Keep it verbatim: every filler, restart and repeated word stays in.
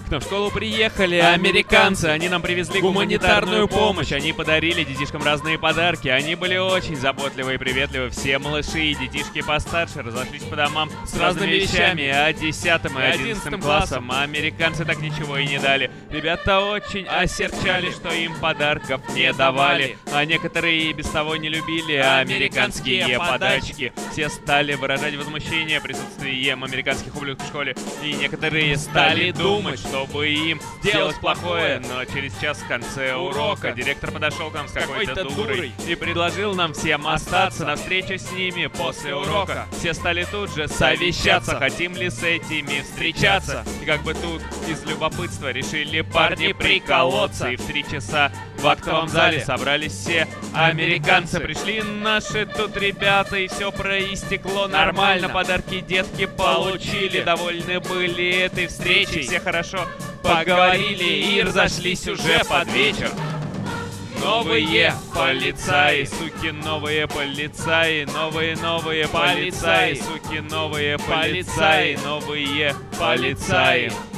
К нам в школу приехали американцы, они нам привезли гуманитарную помощь, они подарили детишкам разные подарки, они были очень заботливы и приветливы. Все малыши и детишки постарше разошлись по домам с разными вещами, а десятым и одиннадцатым классом американцы так ничего и не дали. Ребята очень осерчали, что им подарков не давали, а некоторые и без того не любили американские подачки. Все стали выражать возмущение присутствием американских ублюдков в школе, и некоторые стали думать, чтобы им сделать плохое. Но через час в конце урока директор подошел к нам с какой-то дурой и предложил нам всем остаться на встречу с ними после урока. Все стали тут же совещаться, хотим ли с этими встречаться. И как бы тут из любопытства решили парни приколоться. И в три часа в актовом зале собрались все американцы. Пришли наши тут ребята, и все проистекло нормально. Подарки детки получили, довольны были этой встречей. Все хорошо поговорили и разошлись уже под вечер. Новые полицаи, суки, новые полицаи, новые-новые полицаи, суки, новые полицаи, новые полицаи.